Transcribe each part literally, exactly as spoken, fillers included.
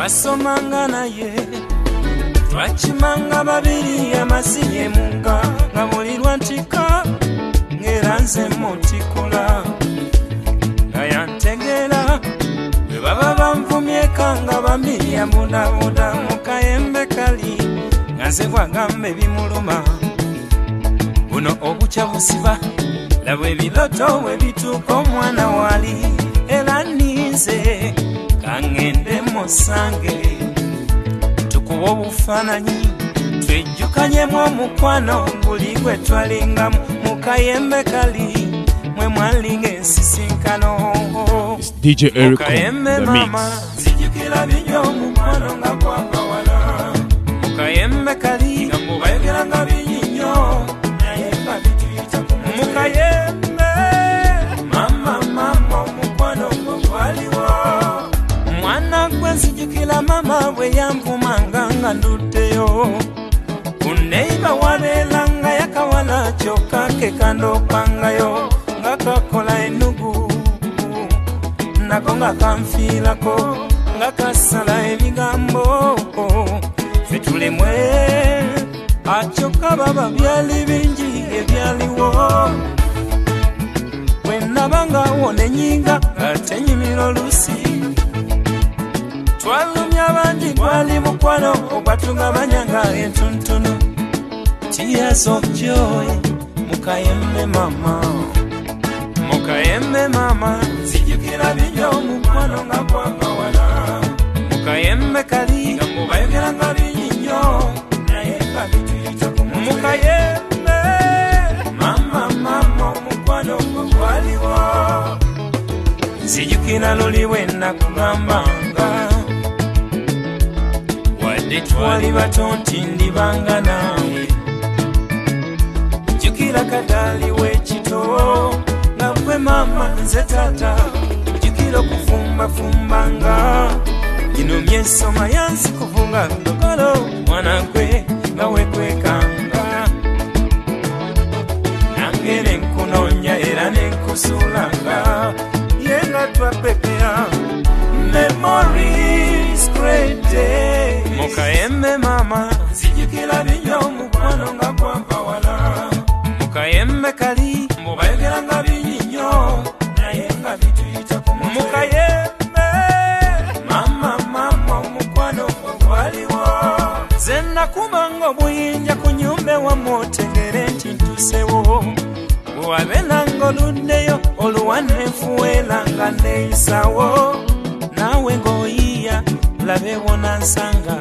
twasomanga naye twakimanga babiri amasinye munga nga mulirwa ntika ngera nze mutikula nga yantegera bwe baba banvumyeka nga bamiriya mudamuda mu kayembe kali nga nze bwagamba ebimuluma buno obukya busiba laba ebiloto we bituuka omwana wali era ninze kangende musange tukuba obufaananyi twejjukanyemu omukwano buli gwe twalingamu mu kayembe kali mwe mwalinga ensisinkano D J Eric on the mix. Zijjukira binyo omukwano nga gwakawala mu kayembe kali nga mubayogeranga binyinyo naye nga bituyita mu kayembe mama mama omukwano gwo gwaliwo mwana gwe nzijukira mama bwe yanvumanga nga nduddeyo kuneiba wabeeranga yakawala kyokka ke kandopangayo nga kakola enugu nako nga kanfiirako nga kasala ebigambo ffe tulimwe akyokka baba byali bingi ebyaliwo bwe nabanga wona enyinga ate nyimira olusi twalumya abandi gwali mukwano ogwatugabanyanga entuntunu tears of joy mukayembe mama mukayembe mama zijjukira binyo omukwano nga gwakawala mukayembe kali nga mubayogeranga binyinyo naye nga bituyita mukayembe mama mama omukwano gwo gwaliwo nzijukira luli bwe nakugambanga wadde twali bato nti ndibanga nawe jjukira kadaali w'ekito nga gwe mama nze taata jjukira okufumbafumbanga gino myensoma yansi kuvunga ndogolo mwana gwe nga wekwekanga nange nenkunoonya era nenkusuulanga yenga twapepera memories great day mukayembe mama zijjukira binyo omukwano nga gwakawala mukayembe kali mubayogeranga binyinyo naye nga bituyita mukayembe mama mama omukwano gwo gwaliwo ze nakubanga obuyinja ku nyumba ewamu otegere nti ntusewo bwabe nanga oluddeyo oluwanefuweera nga neeyisawo naawe ng'oyiya labe wona nsanga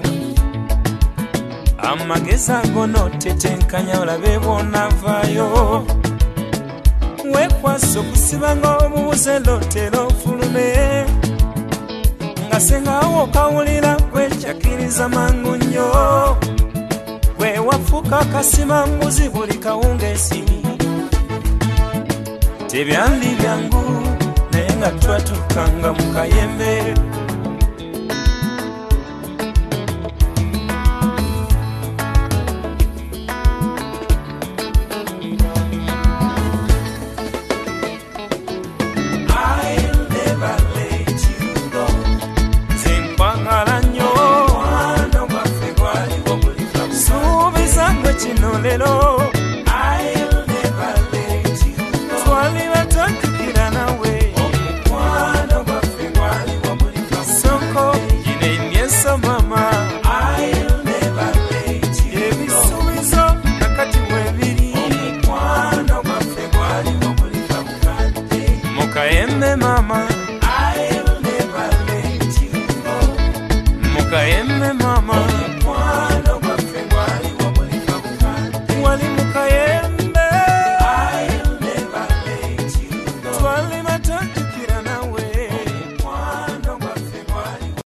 amagezi ago n'otetenkanya olabe bw'onavaayo weekwasa okusibanga obubuze lotera ofulume nga sengawo okawulira gwekyakiriza mangu nnyo gwe wafuuka akasima mbuzi buli kawungeesi tebyali byangu naye nga twatukanga mu kayembe